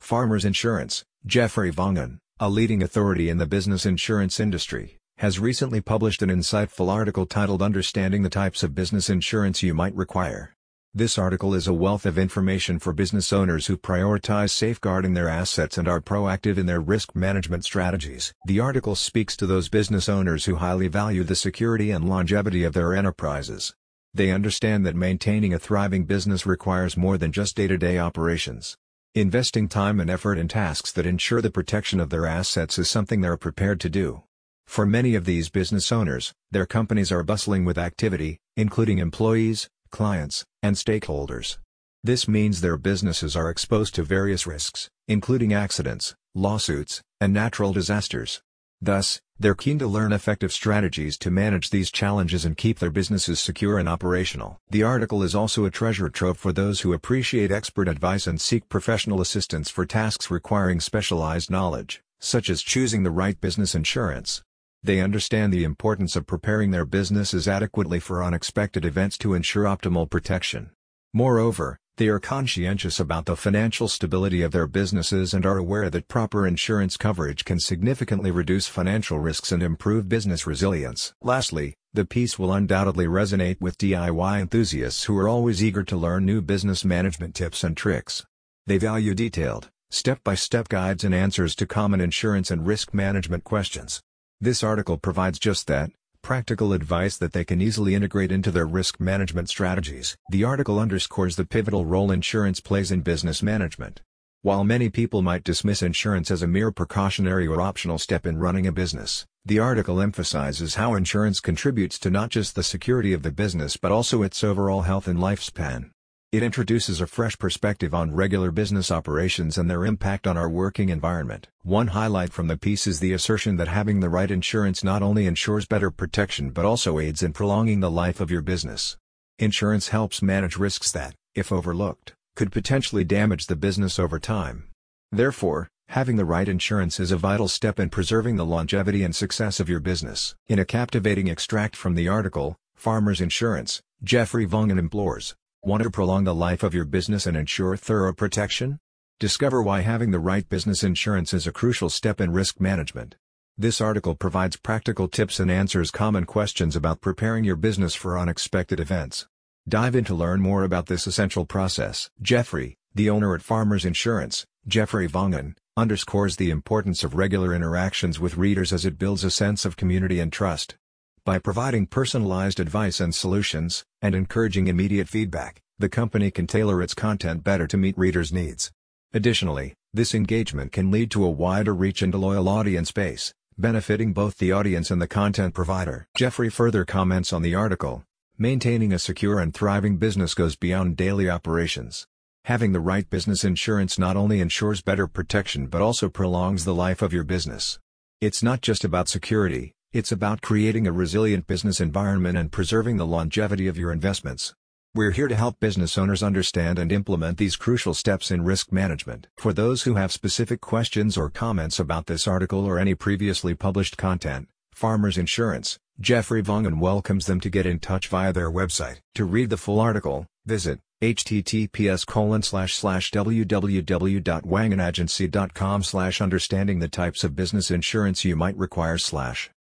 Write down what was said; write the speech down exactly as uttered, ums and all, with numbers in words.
Farmers Insurance. Jeffrey Vangen, a leading authority in the business insurance industry, has recently published an insightful article titled Understanding the Types of Business Insurance You Might Require. This article is a wealth of information for business owners who prioritize safeguarding their assets and are proactive in their risk management strategies. The article speaks to those business owners who highly value the security and longevity of their enterprises. They understand that maintaining a thriving business requires more than just day-to-day operations. Investing time and effort in tasks that ensure the protection of their assets is something they're prepared to do. For many of these business owners, their companies are bustling with activity, including employees, clients, and stakeholders. This means their businesses are exposed to various risks, including accidents, lawsuits, and natural disasters. Thus, they're keen to learn effective strategies to manage these challenges and keep their businesses secure and operational. The article is also a treasure trove for those who appreciate expert advice and seek professional assistance for tasks requiring specialized knowledge, such as choosing the right business insurance. They understand the importance of preparing their businesses adequately for unexpected events to ensure optimal protection. Moreover, they are conscientious about the financial stability of their businesses and are aware that proper insurance coverage can significantly reduce financial risks and improve business resilience. Lastly, the piece will undoubtedly resonate with D I Y enthusiasts who are always eager to learn new business management tips and tricks. They value detailed, step-by-step guides and answers to common insurance and risk management questions. This article provides just that, practical advice that they can easily integrate into their risk management strategies. The article underscores the pivotal role insurance plays in business management. While many people might dismiss insurance as a mere precautionary or optional step in running a business, the article emphasizes how insurance contributes to not just the security of the business but also its overall health and lifespan. It introduces a fresh perspective on regular business operations and their impact on our working environment. One highlight from the piece is the assertion that having the right insurance not only ensures better protection but also aids in prolonging the life of your business. Insurance helps manage risks that, if overlooked, could potentially damage the business over time. Therefore, having the right insurance is a vital step in preserving the longevity and success of your business. In a captivating extract from the article, Farmers Insurance, Jeffrey Vangen implores, "Want to prolong the life of your business and ensure thorough protection? Discover why having the right business insurance is a crucial step in risk management." This article provides practical tips and answers common questions about preparing your business for unexpected events. Dive in to learn more about this essential process. Jeffrey, the owner at Farmers Insurance, Jeffrey Vangen, underscores the importance of regular interactions with readers as it builds a sense of community and trust. By providing personalized advice and solutions, and encouraging immediate feedback, the company can tailor its content better to meet readers' needs. Additionally, this engagement can lead to a wider reach and a loyal audience base, benefiting both the audience and the content provider. Jeffrey further comments on the article, "Maintaining a secure and thriving business goes beyond daily operations. Having the right business insurance not only ensures better protection but also prolongs the life of your business. It's not just about security. It's about creating a resilient business environment and preserving the longevity of your investments." We're here to help business owners understand and implement these crucial steps in risk management. For those who have specific questions or comments about this article or any previously published content, Farmers Insurance, Jeffrey Vangen welcomes them to get in touch via their website. To read the full article, visit h t t p s colon slash slash w w w dot wangenagency dot com slash understanding the types of business insurance you might require slash